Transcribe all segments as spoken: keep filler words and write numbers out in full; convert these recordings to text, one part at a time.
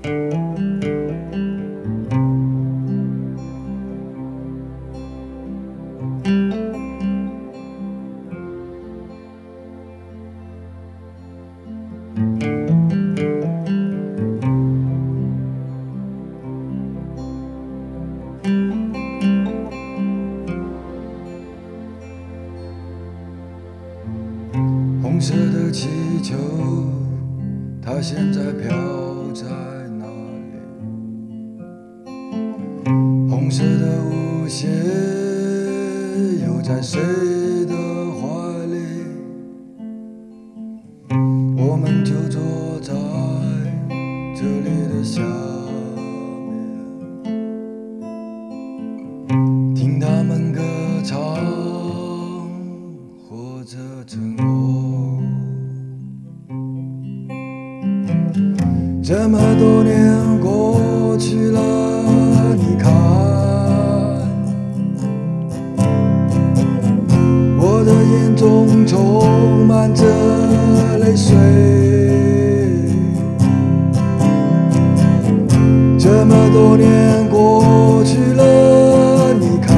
红色的气球，它现在飘在哪里？红色的舞鞋又在谁的怀里？我们就坐在这里的下面，听他们歌唱或者沉默。这么多年过去了，你看，我的眼中充满着泪水。这么多年过去了，你看，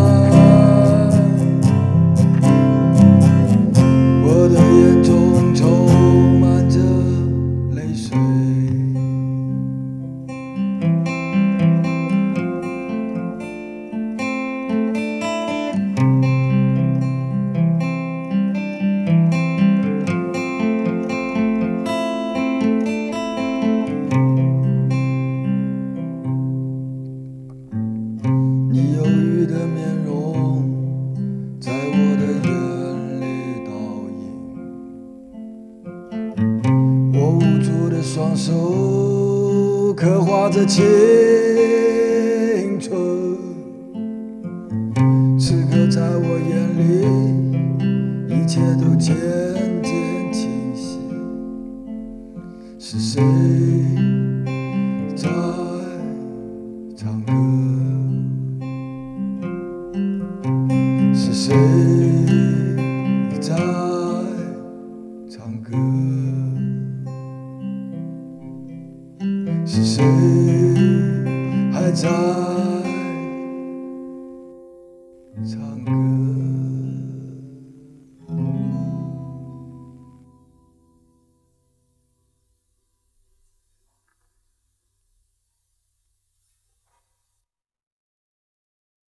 我的眼中充满着泪水。你忧郁的面容在我的眼里倒映，我无助的双手刻画着青春，此刻在我眼里一切都渐渐清晰，是谁在唱歌？是谁在唱歌？是谁还在唱歌？